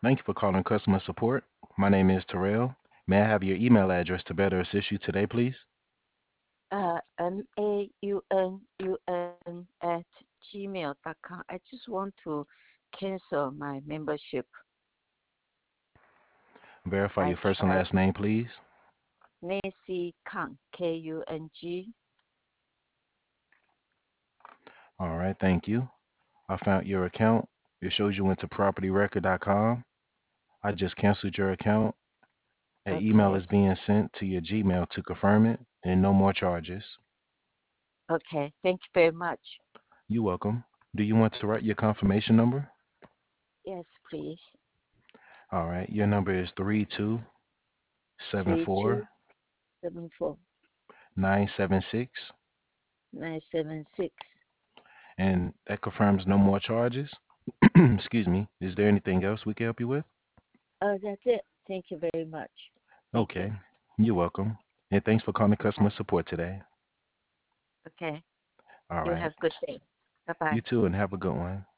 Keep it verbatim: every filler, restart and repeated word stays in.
Thank you for calling customer support. My name is Terrell. May I have your email address to better assist you today, please? Uh, M A U N U N at gmail dot com. I just want to cancel my membership. Verify I your first and tried last name, please. Nancy Kang, K U N G. All right, thank you. I found your account. It shows you went to property record dot com. I just canceled your account. An email Okay. is being sent to your Gmail to confirm it, and no more charges. Okay. Thank you very much. You're welcome. Do you want to write your confirmation number? Yes, please. All right, your number is three two seven Three two four seven four nine seven six, nine seven six. and that confirms no more charges. Excuse me. Is there anything else we can help you with? Oh, that's it. Thank you very much. Thank you. Okay, you're welcome. And thanks for calling Bye. customer support today. Okay. All You right. have a good day. Bye bye. You too, and have a good one.